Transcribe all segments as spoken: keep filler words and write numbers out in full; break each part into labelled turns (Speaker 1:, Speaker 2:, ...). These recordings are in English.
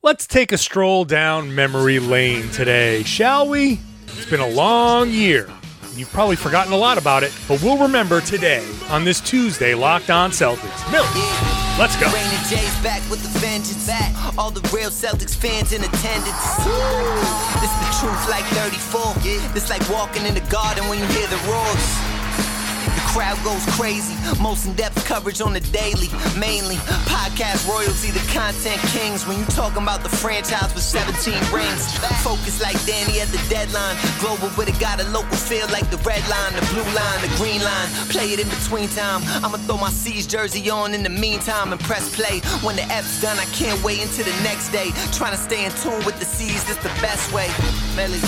Speaker 1: Let's take a stroll down memory lane today, shall we? It's been a long year. You've probably forgotten a lot about it, but we'll remember today on this Tuesday Locked On Celtics. Millie, let's go.
Speaker 2: Rain and Jay's back with the vengeance. All the real Celtics fans in attendance. This the truth like thirty-four. This like walking in the garden when you hear the roars. The crowd goes crazy. Most in-depth coverage on the daily. Mainly podcast royalty, the content kings. When you talking about the franchise with seventeen rings. Focus like Danny at the deadline. Global, but it got a local feel like the red line, the blue line, the green line. Play it in between time. I'ma throw my C's jersey on in the meantime and press play. When the F's done, I can't wait until the next day. Trying to stay in tune with the C's, that's the best way. Melly.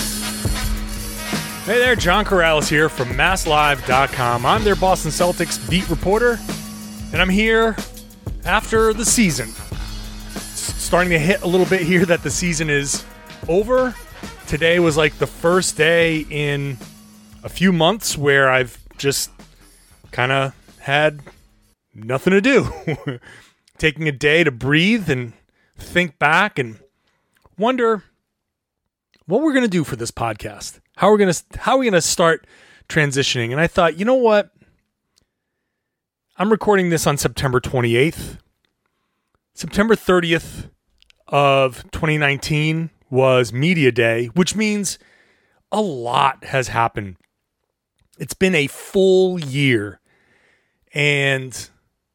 Speaker 1: Hey there, John Corrales here from Mass Live dot com. I'm their Boston Celtics beat reporter, and I'm here after the season. It's starting to hit a little bit here that the season is over. Today was like the first day in a few months where I've just kind of had nothing to do. Taking a day to breathe and think back and wonder what we're going to do for this podcast. How are we going to how are we going to start transitioning? And I thought, you know what? I'm recording this on September twenty-eighth. September thirtieth of twenty nineteen was Media Day, which means a lot has happened. It's been a full year, and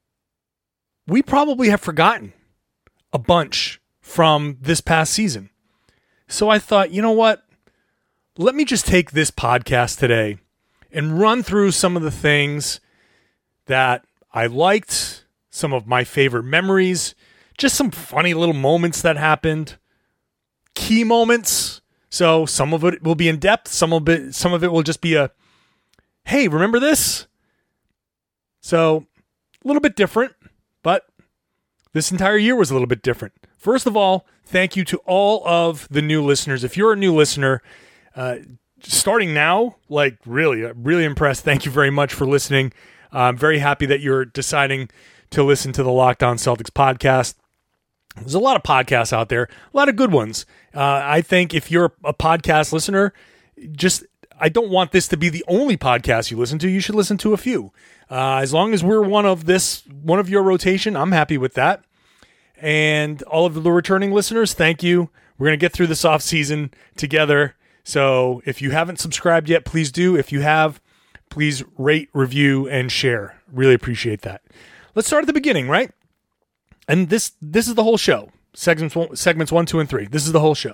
Speaker 1: we probably have forgotten a bunch from this past season. So I thought, you know what? Let me just take this podcast today and run through some of the things that I liked, some of my favorite memories, just some funny little moments that happened, key moments. So some of it will be in depth, some of it, some of it will just be a, hey, remember this? So a little bit different, but this entire year was a little bit different. First of all, thank you to all of the new listeners. If you're a new listener, Uh, starting now, like really, I'm really impressed. Thank you very much for listening. Uh, I'm very happy that you're deciding to listen to the Locked On Celtics podcast. There's a lot of podcasts out there, a lot of good ones. Uh, I think if you're a podcast listener, just I don't want this to be the only podcast you listen to. You should listen to a few. Uh, as long as we're one of this, one of your rotation, I'm happy with that. And all of the returning listeners, thank you. We're going to get through this off season together. So if you haven't subscribed yet, please do. If you have, please rate, review, and share. Really appreciate that. Let's start at the beginning, right? And this this is the whole show. Segments one, segments one, two, and three. This is the whole show.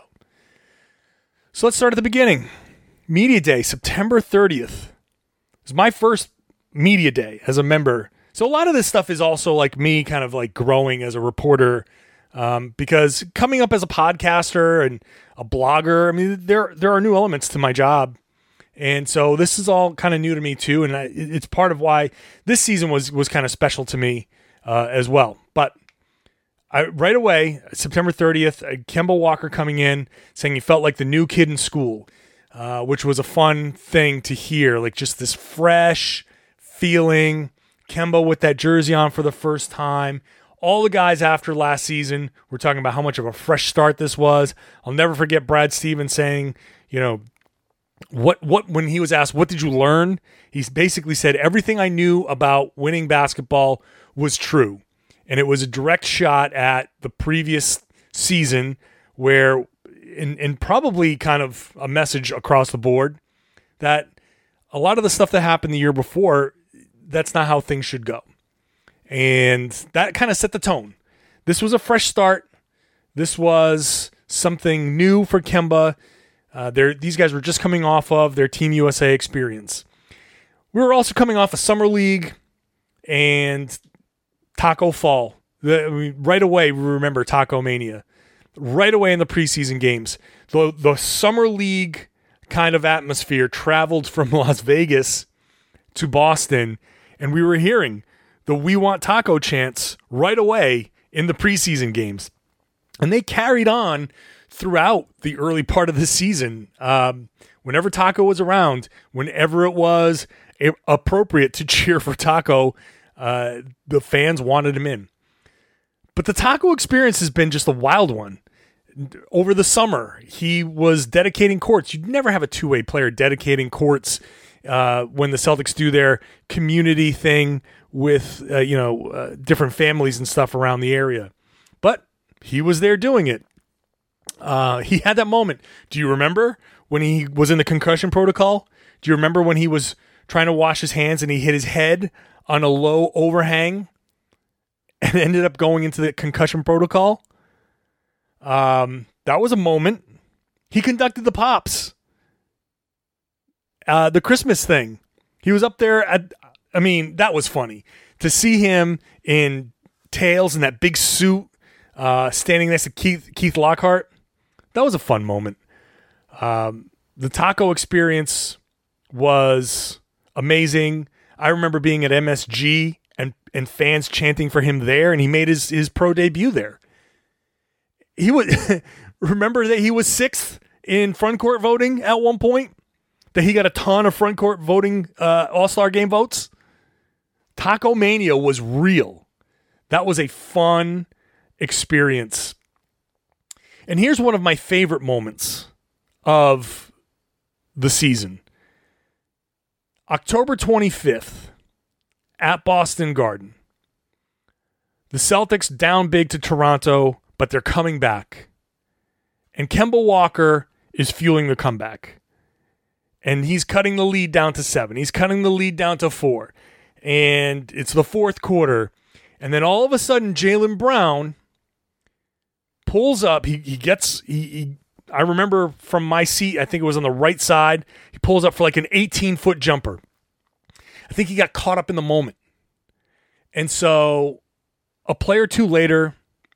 Speaker 1: So let's start at the beginning. Media Day, September thirtieth. It was my first Media Day as a member. So a lot of this stuff is also like me kind of like growing as a reporter. Um, because coming up as a podcaster and a blogger, I mean, there there are new elements to my job. And so this is all kind of new to me too. And I, it's part of why this season was was kind of special to me uh, as well. But I, right away, September thirtieth, uh, Kemba Walker coming in saying he felt like the new kid in school, uh, which was a fun thing to hear. Like just this fresh feeling, Kemba with that jersey on for the first time. All the guys after last season were talking about how much of a fresh start this was. I'll never forget Brad Stevens saying, you know, what what when he was asked, what did you learn? He basically said, everything I knew about winning basketball was true. And it was a direct shot at the previous season where, and, and probably kind of a message across the board, that a lot of the stuff that happened the year before, that's not how things should go. And that kind of set the tone. This was a fresh start. This was something new for Kemba. Uh, these guys were just coming off of their Team U S A experience. We were also coming off a Summer League and Taco Fall. The, I mean, right away, we remember Taco Mania. Right away in the preseason games. The, the Summer League kind of atmosphere traveled from Las Vegas to Boston, and we were hearing the "We Want Taco" chants right away in the preseason games. And they carried on throughout the early part of the season. Um, whenever Taco was around, whenever it was a- appropriate to cheer for Taco, uh, the fans wanted him in. But the Taco experience has been just a wild one. over the summer, he was dedicating courts. You'd never have a two-way player dedicating courts uh, when the Celtics do their community thing with uh, you know uh, different families and stuff around the area. But he was there doing it. Uh, he had that moment. Do you remember when he was in the concussion protocol? Do you remember when he was trying to wash his hands and he hit his head on a low overhang and ended up going into the concussion protocol? Um, that was a moment. He conducted the Pops. Uh, the Christmas thing. He was up there at, I mean, that was funny. To see him in tails and that big suit, uh, standing next to Keith, Keith Lockhart, that was a fun moment. Um, the taco experience was amazing. I remember being at M S G and, and fans chanting for him there, and he made his, his pro debut there. He would remember that he was sixth in front court voting at one point, that he got a ton of front court voting uh, All-Star game votes. Taco Mania was real. That was a fun experience. And here's one of my favorite moments of the season. October twenty-fifth at Boston Garden. The Celtics down big to Toronto, but they're coming back. And Kemba Walker is fueling the comeback. And he's cutting the lead down to seven. He's cutting the lead down to four. And it's the fourth quarter. And then all of a sudden, Jaylen Brown pulls up. He he gets, he, he I remember from my seat, I think it was on the right side, he pulls up for like an eighteen-foot jumper. I think he got caught up in the moment. And so a play or two later,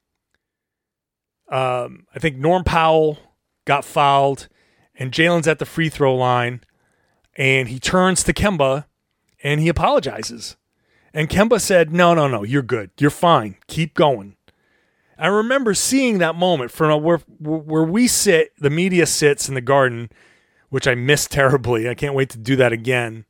Speaker 1: Um, I think Norm Powell got fouled, and Jaylen's at the free throw line, and he turns to Kemba, and he apologizes. And Kemba said, no, no, no, you're good. You're fine. Keep going. I remember seeing that moment from where, where we sit, the media sits in the Garden, which I missed terribly. I can't wait to do that again.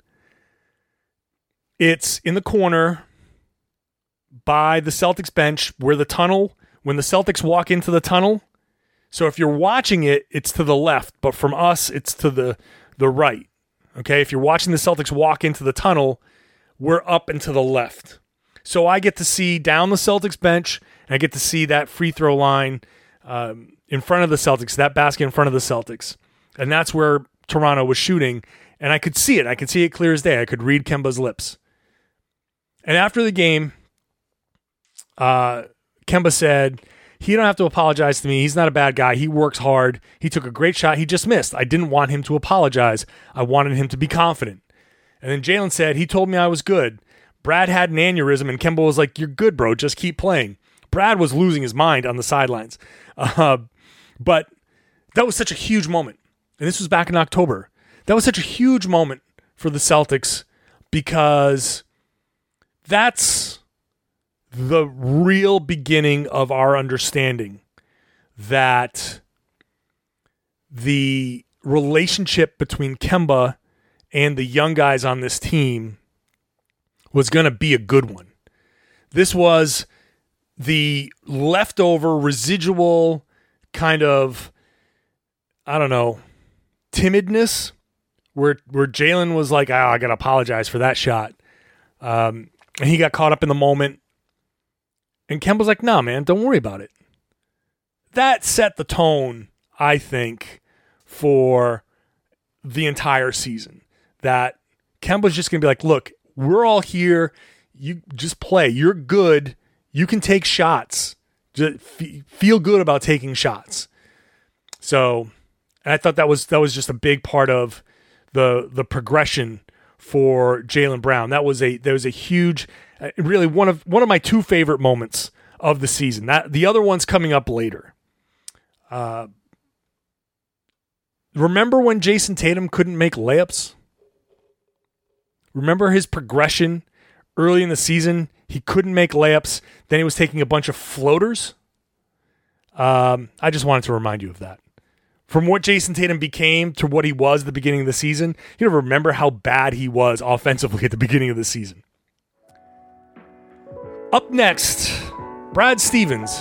Speaker 1: It's in the corner by the Celtics bench where the tunnel, when the Celtics walk into the tunnel. So if you're watching it, it's to the left, but from us, it's to the, the right. Okay, if you're watching the Celtics walk into the tunnel, we're up and to the left. So I get to see down the Celtics bench, and I get to see that free throw line um, in front of the Celtics, that basket in front of the Celtics. And that's where Toronto was shooting, and I could see it. I could see it clear as day. I could read Kemba's lips. And after the game, uh, Kemba said, he don't have to apologize to me. He's not a bad guy. He works hard. He took a great shot. He just missed. I didn't want him to apologize. I wanted him to be confident. And then Jaylen said, he told me I was good. Brad had an aneurysm, and Kemba was like, you're good, bro. Just keep playing. Brad was losing his mind on the sidelines. Uh, but that was such a huge moment. And this was back in October. That was such a huge moment for the Celtics because that's the real beginning of our understanding that the relationship between Kemba and the young guys on this team was going to be a good one. This was the leftover residual kind of, I don't know, timidness where where Jaylen was like, oh, I got to apologize for that shot. Um, and he got caught up in the moment. And Kemba's like, nah, man, don't worry about it. That set the tone, I think, for the entire season. That Kemba's just going to be like, look, we're all here. You just play. You're good. You can take shots. Just feel good about taking shots. So, and I thought that was that was just a big part of the the progression for Jaylen Brown. That was a there was a huge, really one of one of my two favorite moments of the season. That the other one's coming up later. Uh, remember when Jason Tatum couldn't make layups? Remember his progression early in the season? He couldn't make layups. Then he was taking a bunch of floaters. Um, I just wanted to remind you of that. From what Jason Tatum became to what he was at the beginning of the season, you don't remember how bad he was offensively at the beginning of the season. Up next, Brad Stevens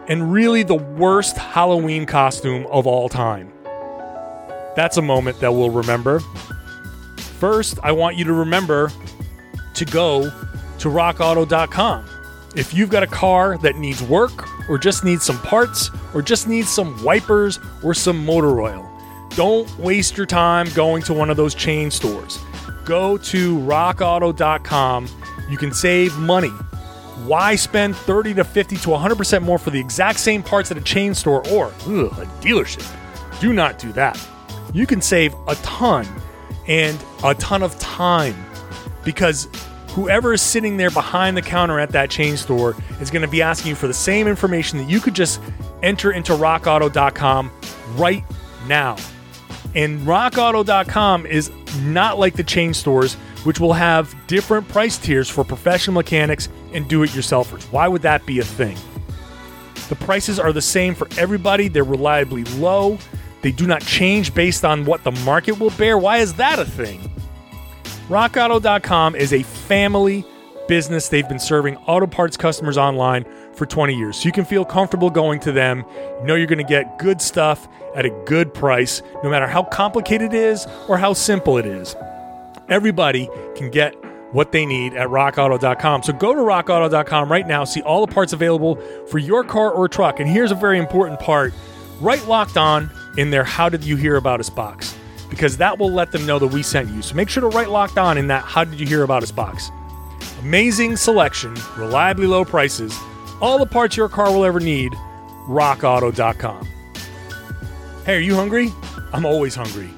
Speaker 1: and really the worst Halloween costume of all time. That's a moment that we'll remember. First, I want you to remember to go to rock auto dot com. If you've got a car that needs work, or just needs some parts, or just needs some wipers or some motor oil, don't waste your time going to one of those chain stores. Go to rock auto dot com. You can save money. Why spend thirty to fifty to one hundred percent more for the exact same parts at a chain store or ugh, a dealership? Do not do that. You can save a ton and a ton of time, because whoever is sitting there behind the counter at that chain store is going to be asking you for the same information that you could just enter into rock auto dot com right now. And rock auto dot com is not like the chain stores, which will have different price tiers for professional mechanics and do-it-yourselfers. Why would that be a thing? The prices are the same for everybody. They're reliably low. They do not change based on what the market will bear. Why is that a thing? rock auto dot com is a family business. They've been serving auto parts customers online for twenty years. So you can feel comfortable going to them. You know you're going to get good stuff at a good price, no matter how complicated it is or how simple it is. Everybody can get what they need at rock auto dot com. So go to rock auto dot com right now, see all the parts available for your car or truck. And here's a very important part. Write Locked On in their How Did You Hear About Us box, because that will let them know that we sent you. So make sure to write Locked On in that How Did You Hear About Us box. Amazing selection, reliably low prices, all the parts your car will ever need, rock auto dot com. Hey, are you hungry? I'm always hungry.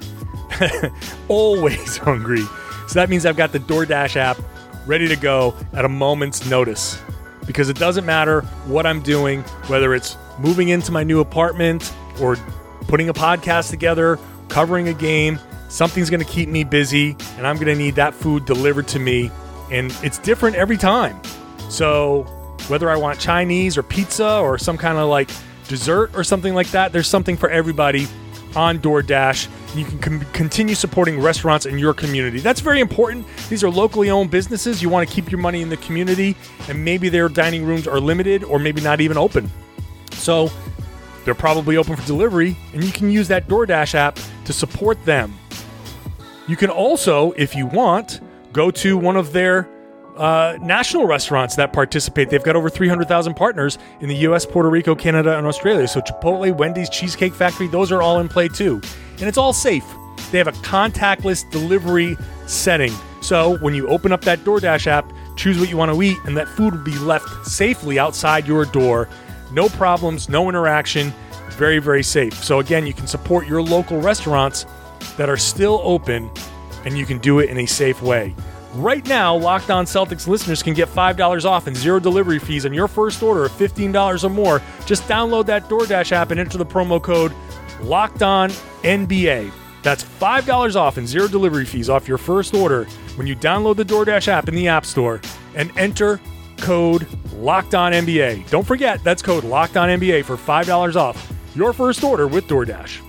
Speaker 1: Always hungry. So that means I've got the DoorDash app ready to go at a moment's notice, because it doesn't matter what I'm doing, whether it's moving into my new apartment or putting a podcast together, covering a game, something's going to keep me busy, and I'm going to need that food delivered to me. And it's different every time. So whether I want Chinese or pizza or some kind of like dessert or something like that, there's something for everybody on DoorDash. You can com- continue supporting restaurants in your community. That's very important. These are locally owned businesses. You want to keep your money in the community, and maybe their dining rooms are limited or maybe not even open. So they're probably open for delivery, and you can use that DoorDash app to support them. You can also, if you want, go to one of their uh, national restaurants that participate. They've got over three hundred thousand partners in the U S, Puerto Rico, Canada, and Australia. So Chipotle, Wendy's, Cheesecake Factory, those are all in play too. And it's all safe. They have a contactless delivery setting. So when you open up that DoorDash app, choose what you want to eat, and that food will be left safely outside your door. No problems, no interaction. Very, very safe. So again, you can support your local restaurants that are still open, and you can do it in a safe way. Right now, Locked On Celtics listeners can get five dollars off and zero delivery fees on your first order of fifteen dollars or more. Just download that DoorDash app and enter the promo code LOCKEDONNBA. That's five dollars off and zero delivery fees off your first order when you download the DoorDash app in the App Store and enter code LOCKEDONNBA. Don't forget, that's code LOCKEDONNBA for five dollars off your first order with DoorDash.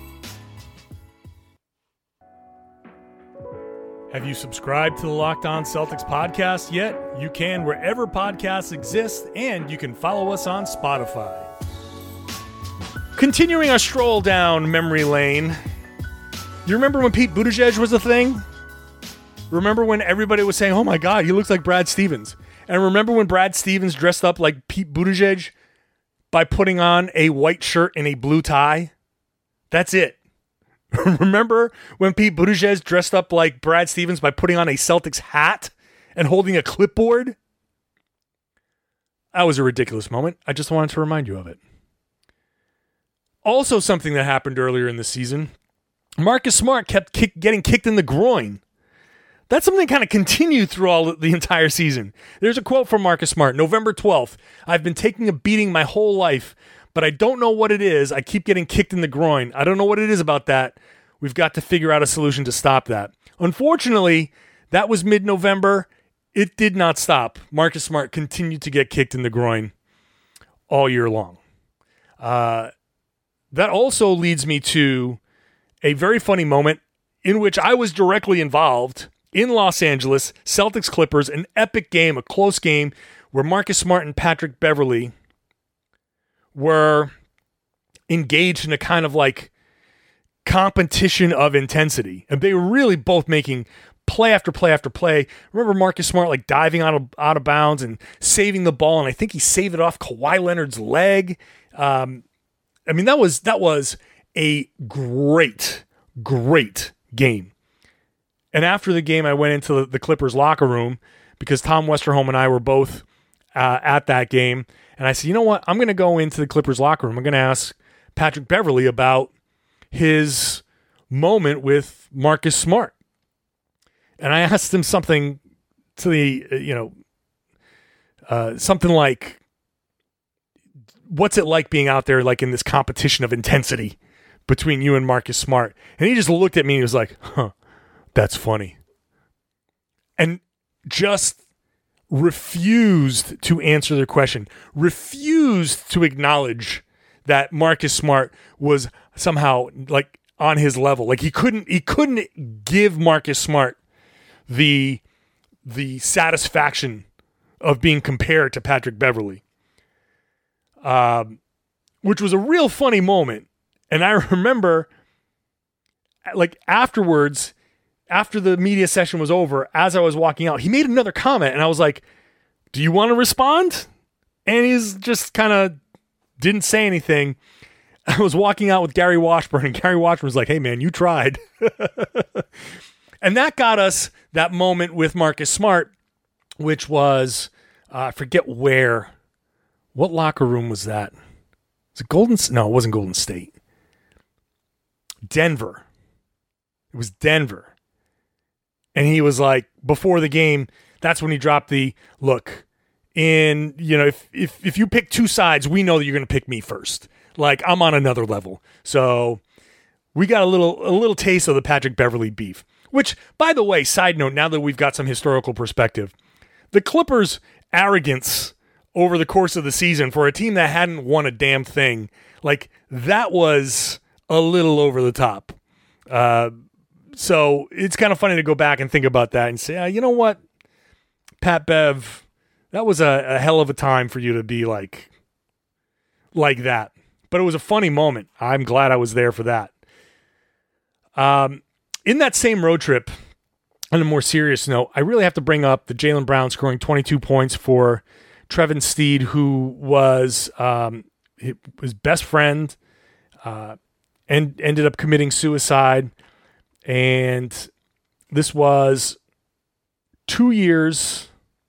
Speaker 1: Have you subscribed to the Locked On Celtics podcast yet? You can wherever podcasts exist, and you can follow us on Spotify. Continuing our stroll down memory lane, you remember when Pete Buttigieg was a thing? Remember when everybody was saying, oh my God, he looks like Brad Stevens? And remember when Brad Stevens dressed up like Pete Buttigieg by putting on a white shirt and a blue tie? That's it. Remember when Pete Buttigieg dressed up like Brad Stevens by putting on a Celtics hat and holding a clipboard? That was a ridiculous moment. I just wanted to remind you of it. Also, something that happened earlier in the season, Marcus Smart kept kick, getting kicked in the groin. That's something that kind of continued through all the entire season. There's a quote from Marcus Smart, November twelfth. I've been taking a beating my whole life, but I don't know what it is. I keep getting kicked in the groin. I don't know what it is about that. We've got to figure out a solution to stop that. Unfortunately, that was mid-November. It did not stop. Marcus Smart continued to get kicked in the groin all year long. Uh, that also leads me to a very funny moment in which I was directly involved in Los Angeles, Celtics Clippers, an epic game, a close game where Marcus Smart and Patrick Beverley were engaged in a kind of like competition of intensity. And they were really both making play after play after play. Remember Marcus Smart like diving out of out of bounds and saving the ball, and I think he saved it off Kawhi Leonard's leg. Um, I mean, that was that was a great, great game. And after the game, I went into the, the Clippers locker room because Tom Westerholm and I were both uh, at that game. And I said, you know what? I'm going to go into the Clippers locker room. I'm going to ask Patrick Beverley about his moment with Marcus Smart. And I asked him something to the, you know, uh, something like, what's it like being out there like in this competition of intensity between you and Marcus Smart? And he just looked at me and he was like, huh, that's funny. And just refused to answer their question, refused to acknowledge that Marcus Smart was somehow like on his level. Like he couldn't, he couldn't give Marcus Smart the, the satisfaction of being compared to Patrick Beverley. Um, which was a real funny moment. And I remember like afterwards, after the media session was over, as I was walking out, he made another comment and I was like, do you want to respond? And he's just kind of didn't say anything. I was walking out with Gary Washburn and Gary Washburn was like, hey man, you tried. And that got us that moment with Marcus Smart, which was, uh, I forget where, what locker room was that? Was it Golden? No, it wasn't Golden State. Denver. It was Denver. And he was like, before the game, that's when he dropped the, look, in, you know, if if if you pick two sides, we know that you're going to pick me first. Like, I'm on another level. So we got a little a little taste of the Patrick Beverley beef. Which, by the way, side note, now that we've got some historical perspective, the Clippers' arrogance over the course of the season for a team that hadn't won a damn thing, like, that was a little over the top. Uh So it's kind of funny to go back and think about that and say, ah, you know what, Pat Bev, that was a, a hell of a time for you to be like, like that. But it was a funny moment. I'm glad I was there for that. Um, in that same road trip, on a more serious note, I really have to bring up the Jaylen Brown scoring twenty-two points for Trevin Steed, who was um, his best friend uh, and ended up committing suicide. And this was two years.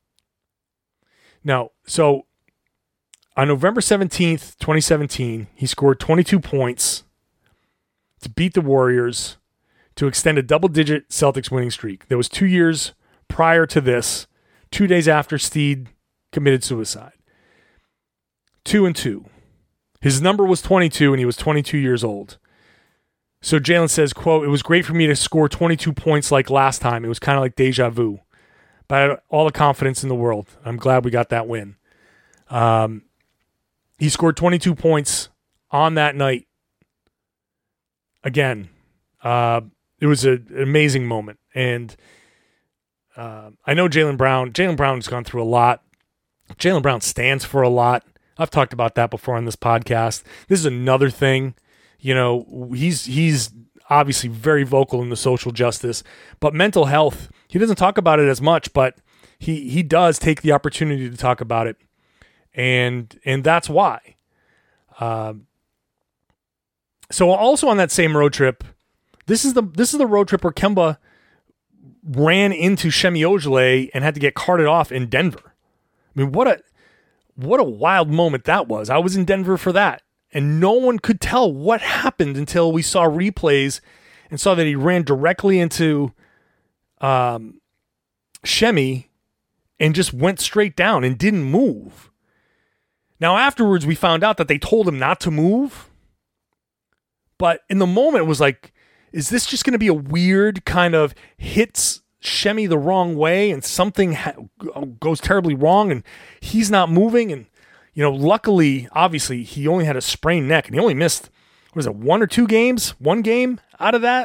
Speaker 1: Now, so on November seventeenth, twenty seventeen, he scored twenty-two points to beat the Warriors to extend a double-digit Celtics winning streak. That was two years prior to this, two days after Steed committed suicide. Two and two. His number was twenty-two, and he was twenty-two years old. So Jaylen says, quote, it was great for me to score twenty-two points like last time. It was kind of like deja vu. But I had all the confidence in the world. I'm glad we got that win. Um, he scored twenty-two points on that night. Again, uh, it was a, an amazing moment. And uh, I know Jaylen Brown. Jaylen Brown has gone through a lot. Jaylen Brown stands for a lot. I've talked about that before on this podcast. This is another thing. You know, he's he's obviously very vocal in the social justice, but mental health, he doesn't talk about it as much, but he he does take the opportunity to talk about it, and and that's why. Um, so also on that same road trip, this is the this is the road trip where Kemba ran into Semi Ojeleye and had to get carted off in Denver. I mean, what a what a wild moment that was. I was in Denver for that. And no one could tell what happened until we saw replays and saw that he ran directly into um, Shemi and just went straight down and didn't move. Now, afterwards, we found out that they told him not to move. But in the moment, it was like, is this just going to be a weird kind of hits Shemi the wrong way and something ha- goes terribly wrong and he's not moving? And you know, luckily, obviously, he only had a sprained neck, and he only missed, what was it, one or two games? One game out of that?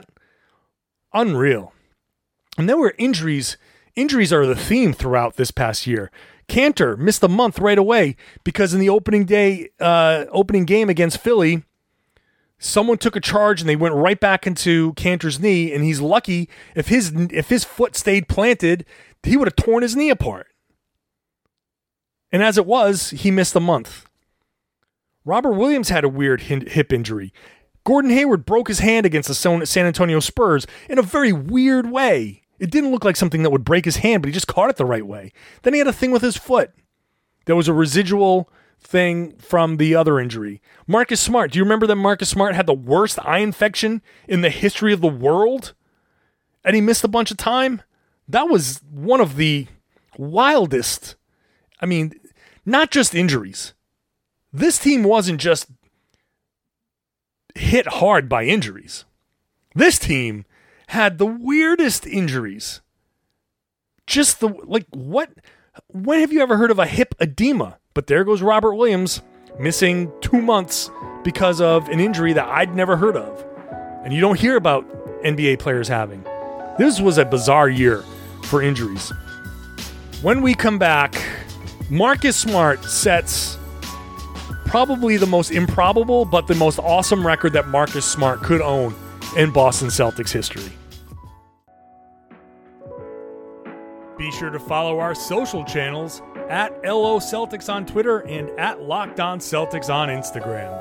Speaker 1: Unreal. And there were injuries. Injuries are the theme throughout this past year. Cantor missed a month right away because in the opening day, uh, opening game against Philly, someone took a charge and they went right back into Cantor's knee, and he's lucky if his if his foot stayed planted, he would have torn his knee apart. And as it was, he missed a month. Robert Williams had a weird hip injury. Gordon Hayward broke his hand against the San Antonio Spurs in a very weird way. It didn't look like something that would break his hand, but he just caught it the right way. Then he had a thing with his foot. There was a residual thing from the other injury. Marcus Smart. Do you remember that Marcus Smart had the worst eye infection in the history of the world? And he missed a bunch of time? That was one of the wildest. I mean, not just injuries. This team wasn't just hit hard by injuries. This team had the weirdest injuries. Just the, like, what? When have you ever heard of a hip edema? But there goes Robert Williams, missing two months because of an injury that I'd never heard of. And you don't hear about N B A players having. This was a bizarre year for injuries. When we come back, Marcus Smart sets probably the most improbable but the most awesome record that Marcus Smart could own in Boston Celtics history. Be sure to follow our social channels at L O Celtics on Twitter and at Locked On Celtics on Instagram.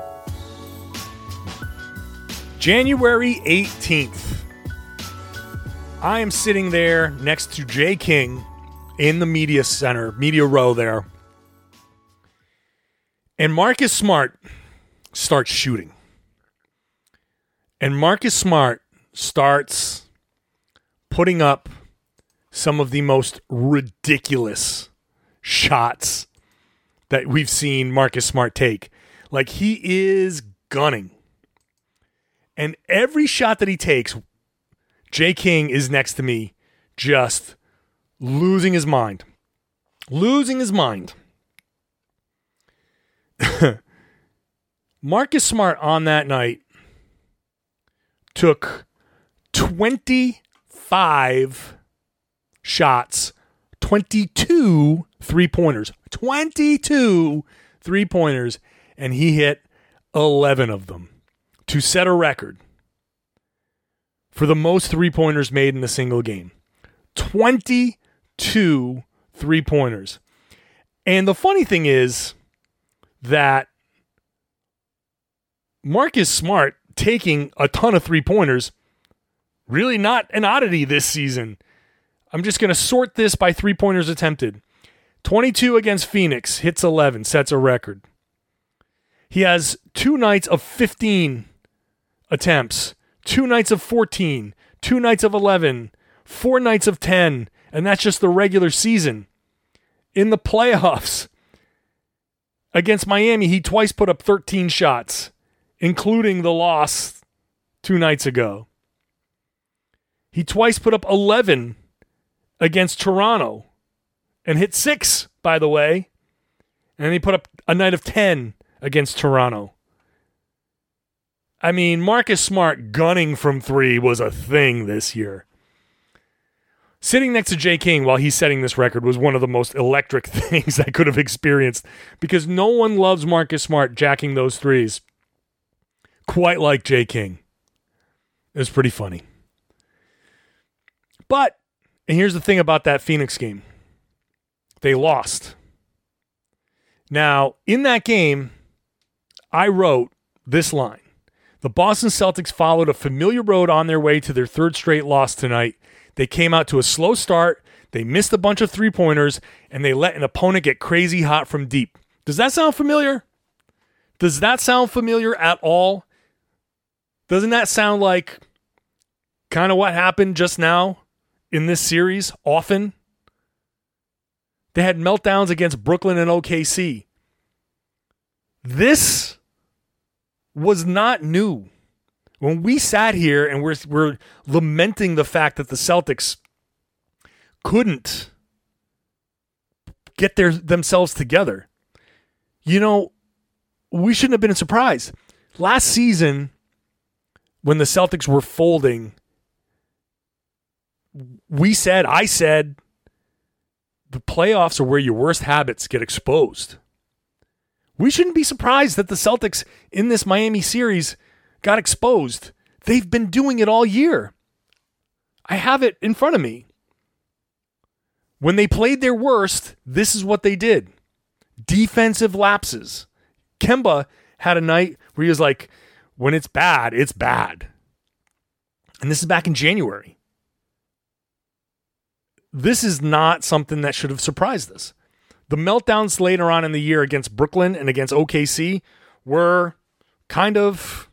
Speaker 1: January eighteenth. I am sitting there next to Jay King in the media center, media row there. And Marcus Smart starts shooting. And Marcus Smart starts putting up some of the most ridiculous shots that we've seen Marcus Smart take. Like, he is gunning. And every shot that he takes, Jay King is next to me just losing his mind. Losing his mind. Marcus Smart on that night took twenty-five shots, twenty-two three-pointers, twenty-two three-pointers, and he hit eleven of them to set a record for the most three-pointers made in a single game. twenty-two three-pointers. And the funny thing is that Marcus Smart taking a ton of three-pointers, really not an oddity this season. I'm just going to sort this by three-pointers attempted. twenty-two against Phoenix, hits eleven, sets a record. He has two nights of fifteen attempts, two nights of fourteen, two nights of eleven, four nights of ten, and that's just the regular season. In the playoffs, against Miami, he twice put up thirteen shots, including the loss two nights ago. He twice put up eleven against Toronto and hit six, by the way. And he put up a night of ten against Toronto. I mean, Marcus Smart gunning from three was a thing this year. Sitting next to Jay King while he's setting this record was one of the most electric things I could have experienced, because no one loves Marcus Smart jacking those threes quite like Jay King. It was pretty funny. But, and here's the thing about that Phoenix game. They lost. Now, in that game, I wrote this line. The Boston Celtics followed a familiar road on their way to their third straight loss tonight. They came out to a slow start, they missed a bunch of three-pointers, and they let an opponent get crazy hot from deep. Does that sound familiar? Does that sound familiar at all? Doesn't that sound like kind of what happened just now in this series often? They had meltdowns against Brooklyn and O K C. This was not new. When we sat here and we're, we're lamenting the fact that the Celtics couldn't get their themselves together, you know, we shouldn't have been surprised. Last season, when the Celtics were folding, we said, I said, the playoffs are where your worst habits get exposed. We shouldn't be surprised that the Celtics in this Miami series got exposed. They've been doing it all year. I have it in front of me. When they played their worst, this is what they did. Defensive lapses. Kemba had a night where he was like, when it's bad, it's bad. And this is back in January. This is not something that should have surprised us. The meltdowns later on in the year against Brooklyn and against O K C were kind of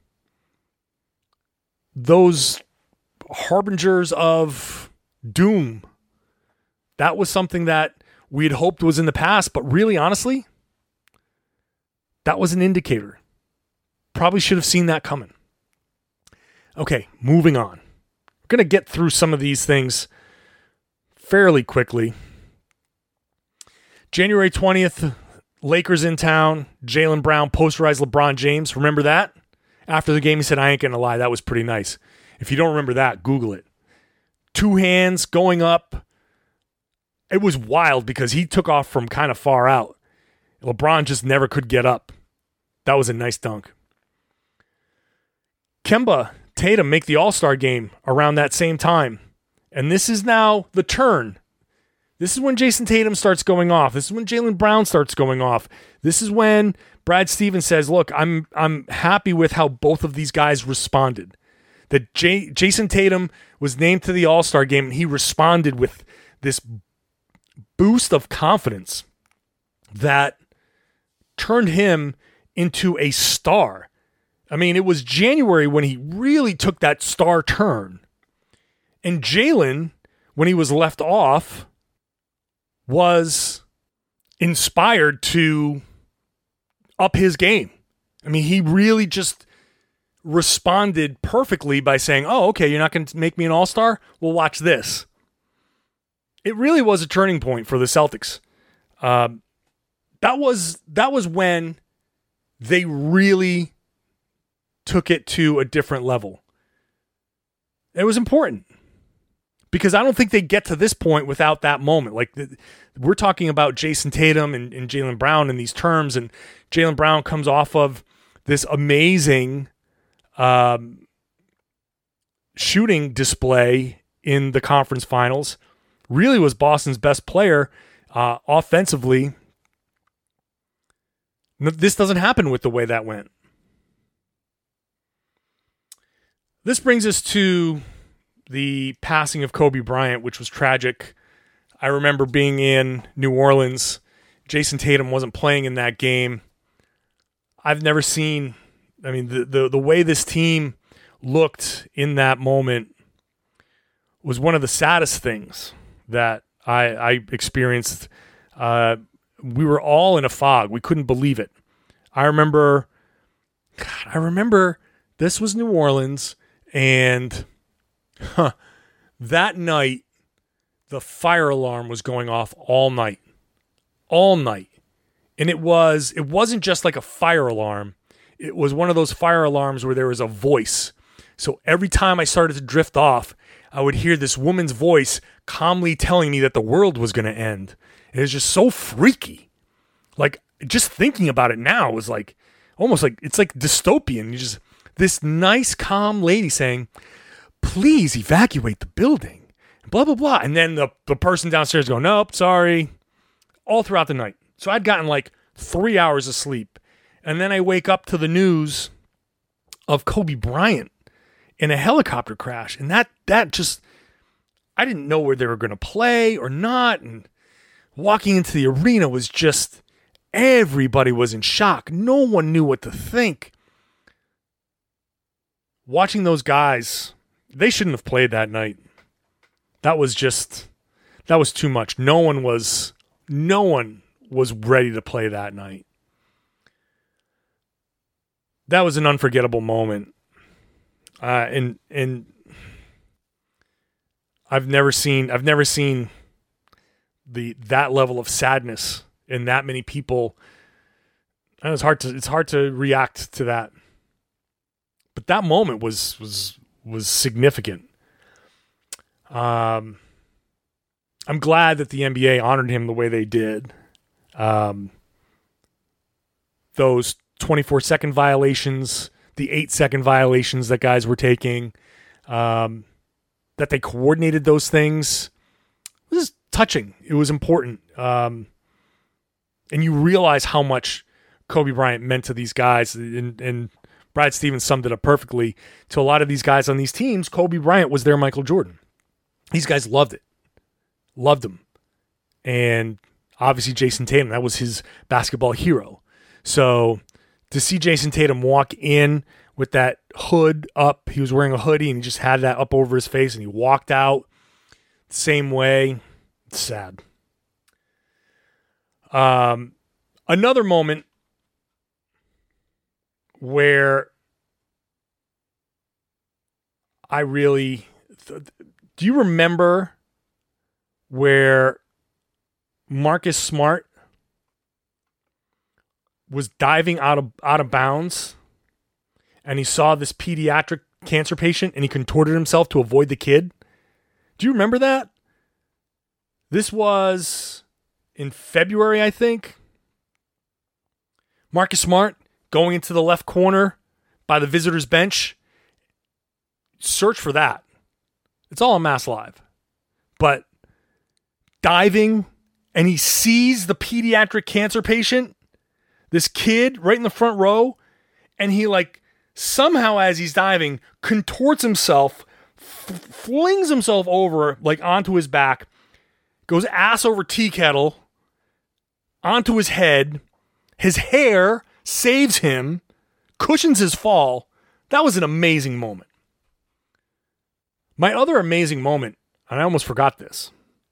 Speaker 1: those harbingers of doom. That was something that we had hoped was in the past, but really, honestly, that was an indicator. Probably should have seen that coming. Okay, moving on. We're going to get through some of these things fairly quickly. January twentieth, Lakers in town. Jaylen Brown posterized LeBron James. Remember that? After the game, he said, I ain't going to lie, that was pretty nice. If you don't remember that, Google it. Two hands going up. It was wild because he took off from kind of far out. LeBron just never could get up. That was a nice dunk. Kemba, Tatum make the All-Star game around that same time. And this is now the turn. This is when Jason Tatum starts going off. This is when Jaylen Brown starts going off. This is when Brad Stevens says, look, I'm I'm happy with how both of these guys responded. That J- Jason Tatum was named to the All-Star game, and he responded with this boost of confidence that turned him into a star. I mean, it was January when he really took that star turn. And Jaylen, when he was left off, was inspired to up his game. I mean, he really just responded perfectly by saying, oh, okay, you're not going to make me an all-star? Well, watch this. It really was a turning point for the Celtics. Um, that was that was when they really took it to a different level. It was important because I don't think they get to this point without that moment. Like the, we're talking about Jason Tatum and, and Jaylen Brown in these terms, and Jaylen Brown comes off of this amazing um, shooting display in the conference finals. Really was Boston's best player uh, offensively. This doesn't happen with the way that went. This brings us to the passing of Kobe Bryant, which was tragic. I remember being in New Orleans. Jason Tatum wasn't playing in that game. I've never seen, I mean, the, the, the way this team looked in that moment was one of the saddest things that I, I experienced. Uh, we were all in a fog. We couldn't believe it. I remember, God, I remember this was New Orleans, and huh, that night, the fire alarm was going off all night. All night. And it was, it wasn't just like a fire alarm. It was one of those fire alarms where there was a voice. So every time I started to drift off, I would hear this woman's voice calmly telling me that the world was going to end. It was just so freaky. Like, just thinking about it now was like, almost like, it's like dystopian. You just, this nice, calm lady saying, please evacuate the building, blah, blah, blah. And then the, the person downstairs going, nope, sorry, all throughout the night. So I'd gotten like three hours of sleep. And then I wake up to the news of Kobe Bryant in a helicopter crash. And that, that just, I didn't know where they were going to play or not. And walking into the arena was just, everybody was in shock. No one knew what to think. Watching those guys, they shouldn't have played that night. That was just, that was too much. No one was, no one was ready to play that night. That was an unforgettable moment. Uh, and, and I've never seen, I've never seen the, that level of sadness in that many people. And it's hard to, it's hard to react to that. But that moment was, was, was significant. Um, I'm glad that the N B A honored him the way they did. Um, those twenty-four second violations, the eight second violations that guys were taking, um, that they coordinated those things. It was touching. It was important. Um, and you realize how much Kobe Bryant meant to these guys. And, and Brad Stevens summed it up perfectly. To a lot of these guys on these teams, Kobe Bryant was their Michael Jordan. These guys loved it. Loved him. And obviously Jason Tatum, that was his basketball hero. So to see Jason Tatum walk in with that hood up, he was wearing a hoodie and he just had that up over his face and he walked out the same way. It's sad. Um, another moment where I really... Th- do you remember where Marcus Smart was diving out of out of bounds and he saw this pediatric cancer patient and he contorted himself to avoid the kid? Do you remember that? This was in February, I think. Marcus Smart going into the left corner by the visitors' bench. Search for that. It's all on Mass Live. But diving, and he sees the pediatric cancer patient, this kid right in the front row, and he like somehow as he's diving contorts himself, f- flings himself over like onto his back, goes ass over tea kettle onto his head. His hair saves him, cushions his fall. That was an amazing moment. My other amazing moment, and I almost forgot this,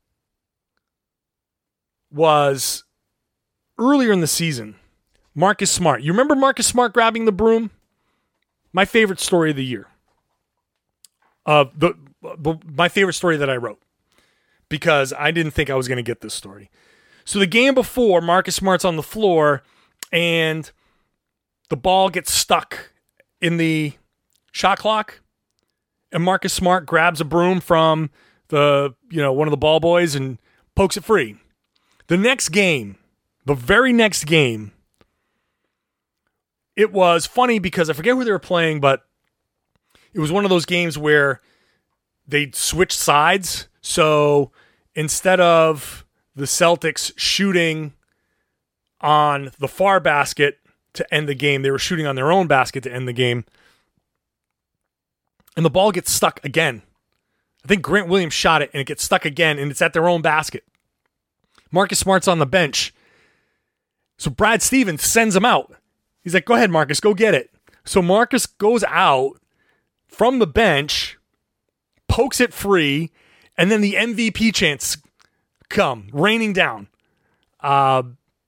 Speaker 1: was earlier in the season, Marcus Smart. You remember Marcus Smart grabbing the broom? My favorite story of the year. Uh, the, the my favorite story that I wrote. Because I didn't think I was going to get this story. So the game before, Marcus Smart's on the floor, and the ball gets stuck in the shot clock. And Marcus Smart grabs a broom from the, you know, one of the ball boys and pokes it free. The next game, the very next game, it was funny because I forget who they were playing, but it was one of those games where they switched sides. So instead of the Celtics shooting on the far basket to end the game, they were shooting on their own basket to end the game. And the ball gets stuck again. I think Grant Williams shot it, and it gets stuck again, and it's at their own basket. Marcus Smart's on the bench. So Brad Stevens sends him out. He's like, go ahead, Marcus, go get it. So Marcus goes out from the bench, pokes it free, and then the M V P chants come, raining down. Uh,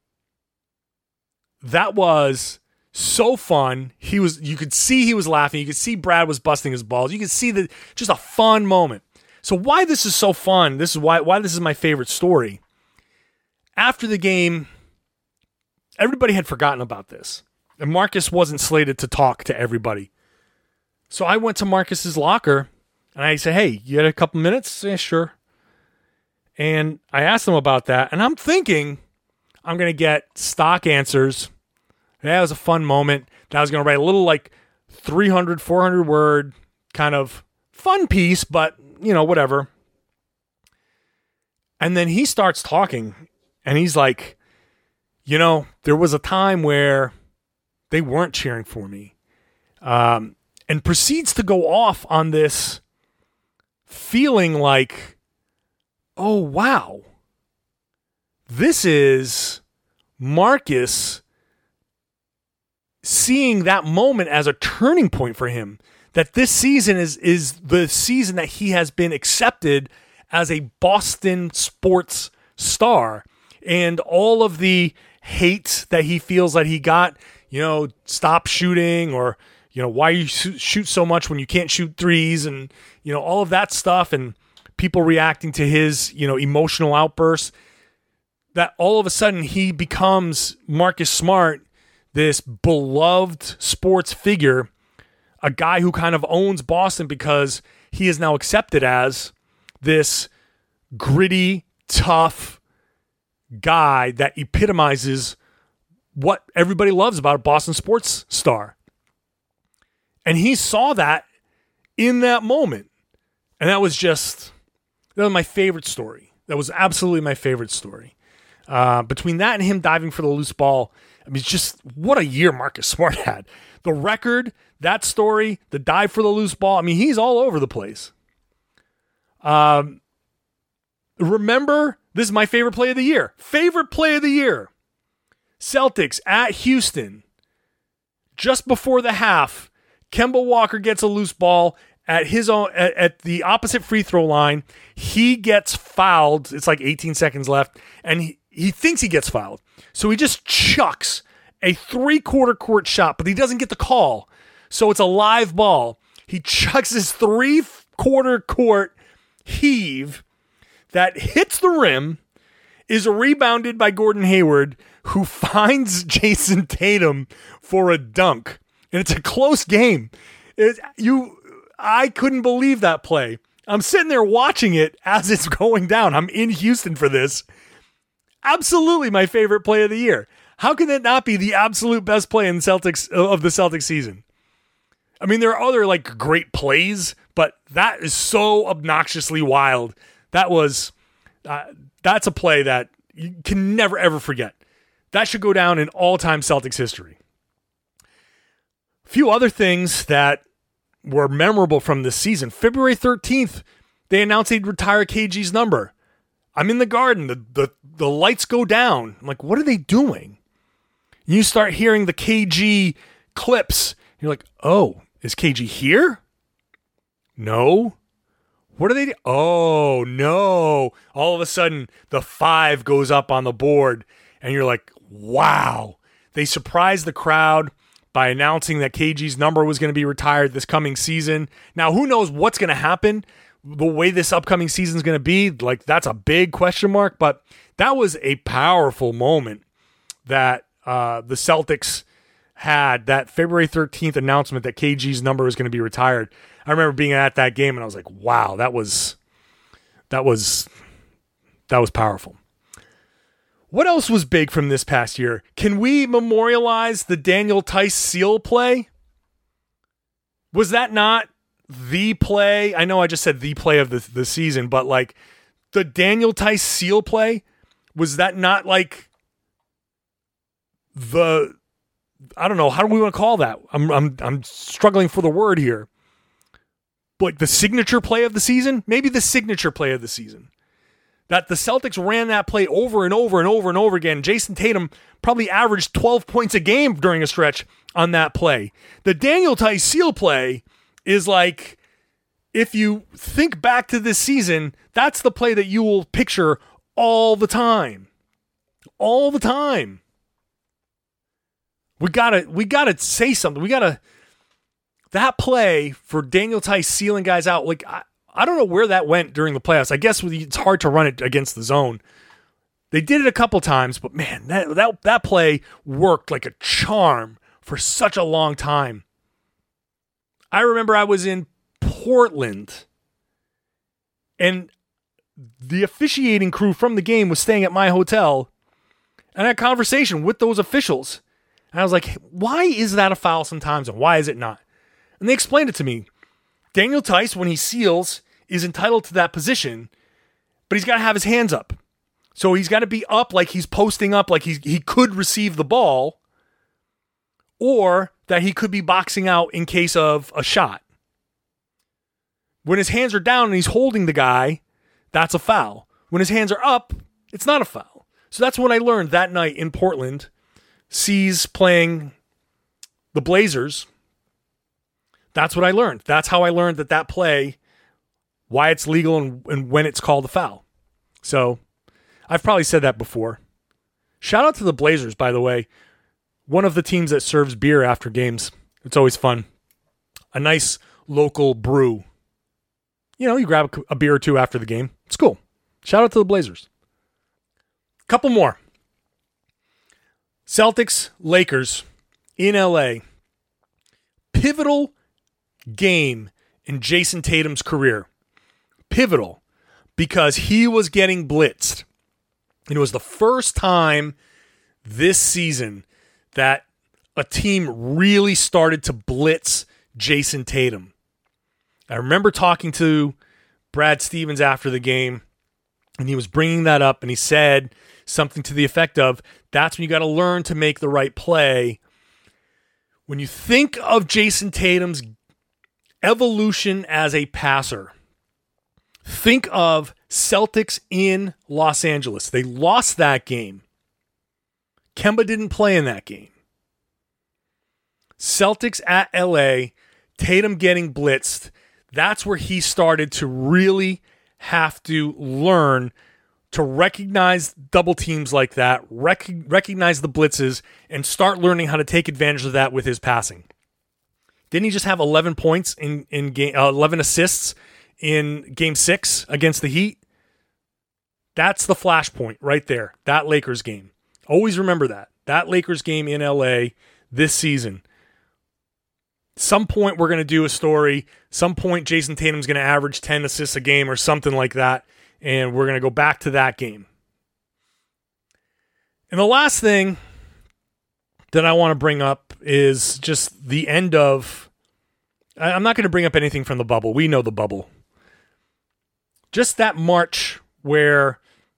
Speaker 1: that was so fun. He was, you could see he was laughing. You could see Brad was busting his balls. You could see the just a fun moment. So why this is so fun, this is why why this is my favorite story. After the game, everybody had forgotten about this. And Marcus wasn't slated to talk to everybody. So I went to Marcus's locker and I said, hey, you had a couple minutes? Yeah, sure. And I asked him about that. And I'm thinking I'm going to get stock answers. That was a fun moment. That I was going to write a little like three hundred, four hundred word kind of fun piece, but you know, whatever. And then he starts talking and he's like, you know, there was a time where they weren't cheering for me. Um, and proceeds to go off on this feeling like, oh, wow, this is Marcus seeing that moment as a turning point for him, that this season is is the season that he has been accepted as a Boston sports star, and all of the hate that he feels that he got, you know, stop shooting, or, you know, why you shoot so much when you can't shoot threes, and, you know, all of that stuff, and people reacting to his, you know, emotional outbursts, that all of a sudden he becomes Marcus Smart, this beloved sports figure, a guy who kind of owns Boston because he is now accepted as this gritty, tough guy that epitomizes what everybody loves about a Boston sports star. And he saw that in that moment. And that was just, that was my favorite story. That was absolutely my favorite story. Uh, between that and him diving for the loose ball, I mean, just what a year Marcus Smart had. The record, that story, the dive for the loose ball. I mean, he's all over the place. Um, remember, this is my favorite play of the year. Favorite play of the year. Celtics at Houston. Just before the half, Kemba Walker gets a loose ball at his own at, at the opposite free throw line. He gets fouled. It's like eighteen seconds left, and he, he thinks he gets fouled. So he just chucks a three-quarter court shot, but he doesn't get the call. So it's a live ball. He chucks his three-quarter court heave that hits the rim, is rebounded by Gordon Hayward, who finds Jason Tatum for a dunk. And it's a close game. It, you, I couldn't believe that play. I'm sitting there watching it as it's going down. I'm in Houston for this. Absolutely my favorite play of the year. How can that not be the absolute best play in Celtics of the Celtics season? I mean, there are other like great plays, but that is so obnoxiously wild. That was, uh, that's a play that you can never ever forget. That should go down in all-time Celtics history. A few other things that were memorable from this season. February thirteenth, they announced they'd retire K G's number. I'm in the Garden. The, the, the lights go down. I'm like, what are they doing? You start hearing the K G clips. You're like, oh, is K G here? No. What are they do? Oh, no. All of a sudden, the five goes up on the board, and you're like, wow. They surprised the crowd by announcing that K G's number was going to be retired this coming season. Now, who knows what's going to happen? The way this upcoming season is going to be, like, that's a big question mark, but that was a powerful moment that uh, the Celtics had, that February thirteenth announcement that K G's number was going to be retired. I remember being at that game and I was like, wow, that was, that was, that was powerful. What else was big from this past year? Can we memorialize the Daniel Tice seal play? Was that not the play? I know I just said the play of the, the season, but like the Daniel Tice seal play, was that not like the, I don't know, how do we want to call that? I'm I'm I'm struggling for the word here. Like the signature play of the season? Maybe the signature play of the season. That the Celtics ran that play over and over and over and over again. Jason Tatum probably averaged twelve points a game during a stretch on that play. The Daniel Tice seal play is like, if you think back to this season, that's the play that you will picture all the time. All the time. We gotta, we gotta say something. We gotta, that play for Daniel Tice sealing guys out, like, I, I don't know where that went during the playoffs. I guess it's hard to run it against the zone. They did it a couple times, but man, that that, that play worked like a charm for such a long time. I remember I was in Portland, and the officiating crew from the game was staying at my hotel, and I had a conversation with those officials. And I was like, why is that a foul sometimes, and why is it not? And they explained it to me. Daniel Tice, when he seals, is entitled to that position, but he's got to have his hands up. So he's got to be up like he's posting up, like he, he could receive the ball, or that he could be boxing out in case of a shot. When his hands are down and he's holding the guy, that's a foul. When his hands are up, it's not a foul. So that's what I learned that night in Portland. C's playing the Blazers. That's what I learned. That's how I learned that that play, why it's legal and, and when it's called a foul. So I've probably said that before. Shout out to the Blazers, by the way. One of the teams that serves beer after games. It's always fun. A nice local brew. You know, you grab a, a beer or two after the game. It's cool. Shout out to the Blazers. Couple more. Celtics, Lakers in L A. Pivotal game in Jason Tatum's career. Pivotal. because he was getting blitzed. And it was the first time this season that a team really started to blitz Jason Tatum. I remember talking to Brad Stevens after the game, and he was bringing that up, and he said something to the effect of, that's when you got to learn to make the right play. When you think of Jason Tatum's evolution as a passer, think of Celtics in Los Angeles. They lost that game. Kemba didn't play in that game. Celtics at L A, Tatum getting blitzed. That's where he started to really have to learn to recognize double teams like that, rec- recognize the blitzes, and start learning how to take advantage of that with his passing. Didn't he just have eleven points in, in game, uh, eleven assists in game six against the Heat? That's the flashpoint right there, that Lakers game. Always remember that. That Lakers game in L A this season. Some point we're going to do a story. Some point Jason Tatum's going to average ten assists a game or something like that. And we're going to go back to that game. And the last thing that I want to bring up is just the end of... I'm not going to bring up anything from the bubble. We know the bubble. Just that March where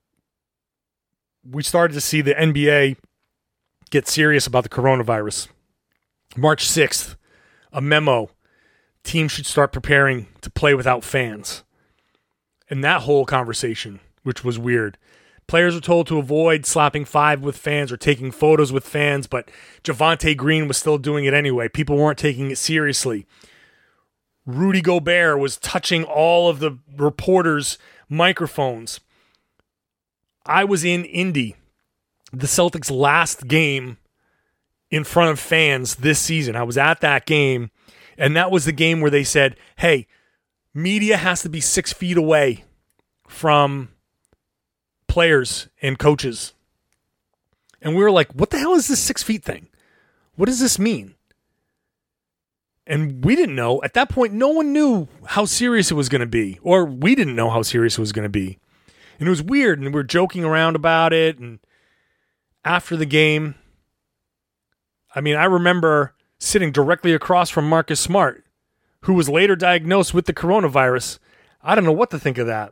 Speaker 1: we started to see the N B A get serious about the coronavirus. March sixth, a memo. Teams should start preparing to play without fans. And that whole conversation, which was weird. Players were told to avoid slapping five with fans or taking photos with fans, but Javonte Green was still doing it anyway. People weren't taking it seriously. Rudy Gobert was touching all of the reporters' microphones. I was in Indy, the Celtics' last game in front of fans this season. I was at that game, and that was the game where they said, hey, media has to be six feet away from players and coaches. And we were like, what the hell is this six feet thing? What does this mean? And we didn't know. At that point, no one knew how serious it was going to be. Or we didn't know how serious it was going to be. And it was weird, and we were joking around about it. And after the game, I mean, I remember sitting directly across from Marcus Smart, who was later diagnosed with the coronavirus. I don't know what to think of that.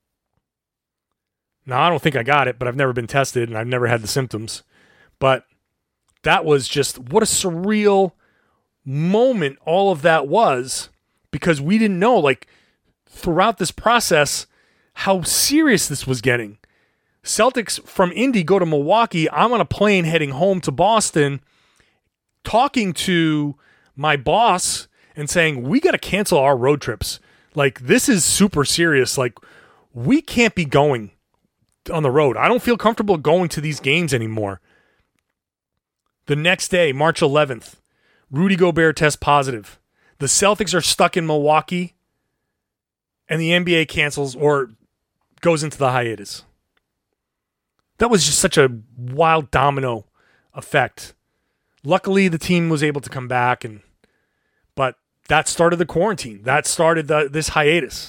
Speaker 1: Now, I don't think I got it, but I've never been tested, and I've never had the symptoms. But that was just, what a surreal moment all of that was, because we didn't know, like, throughout this process, how serious this was getting. Celtics from Indy go to Milwaukee. I'm on a plane heading home to Boston, talking to my boss and saying, we got to cancel our road trips. Like, this is super serious. Like, we can't be going on the road. I don't feel comfortable going to these games anymore. The next day, March eleventh, Rudy Gobert tests positive. The Celtics are stuck in Milwaukee, and the N B A cancels or goes into the hiatus. That was just such a wild domino effect. Luckily, the team was able to come back, and but that started the quarantine. That started the, this hiatus.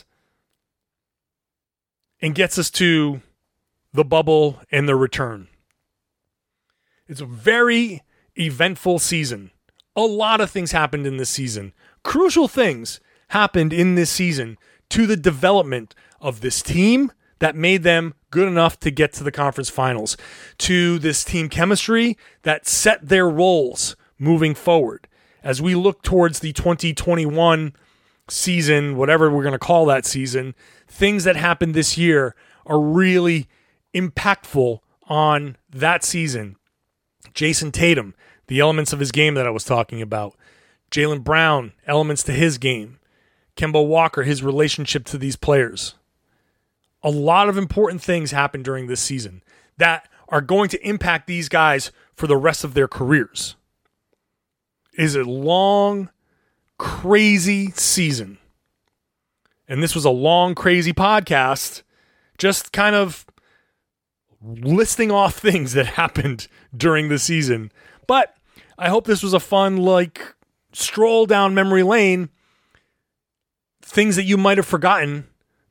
Speaker 1: And gets us to the bubble and the return. It's a very eventful season. A lot of things happened in this season. Crucial things happened in this season to the development of this team that made them good enough to get to the conference finals, to this team chemistry that set their roles moving forward. As we look towards the twenty twenty-one season, whatever we're going to call that season, things that happened this year are really impactful on that season. Jason Tatum, the elements of his game that I was talking about. Jaylen Brown, elements to his game. Kemba Walker, his relationship to these players. A lot of important things happened during this season that are going to impact these guys for the rest of their careers. It is a long, crazy season. And this was a long, crazy podcast, just kind of listing off things that happened during the season. But I hope this was a fun, like, stroll down memory lane. Things that you might have forgotten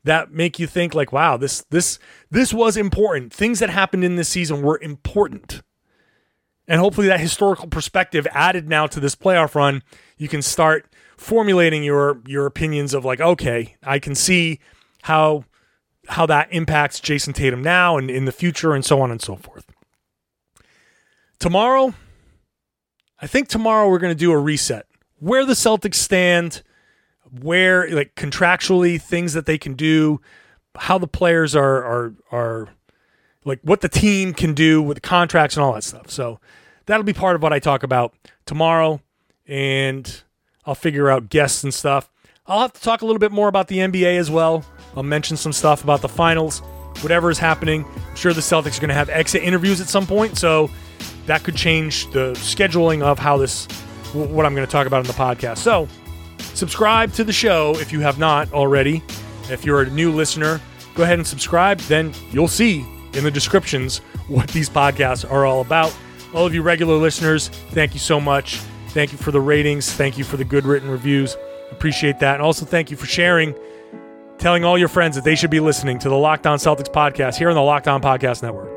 Speaker 1: that make you think like, wow, this this this was important. Things that happened in this season were important. And hopefully that historical perspective added now to this playoff run, you can start formulating your your opinions of like, okay, I can see how how that impacts Jason Tatum now and in the future and so on and so forth. Tomorrow, I think tomorrow we're going to do a reset. Where the Celtics stand, where like contractually things that they can do, how the players are are are like what the team can do with the contracts and all that stuff. So that'll be part of what I talk about tomorrow, and I'll figure out guests and stuff. I'll have to talk a little bit more about the N B A as well. I'll mention some stuff about the finals, whatever is happening. I'm sure the Celtics are going to have exit interviews at some point, so that could change the scheduling of how this, what I'm going to talk about in the podcast. So subscribe to the show if you have not already. If you're a new listener, go ahead and subscribe. Then you'll see in the descriptions what these podcasts are all about. All of you regular listeners, thank you so much. Thank you for the ratings. Thank you for the good written reviews. Appreciate that. And also thank you for sharing, telling all your friends that they should be listening to the Locked On Celtics podcast here on the Locked On Podcast Network.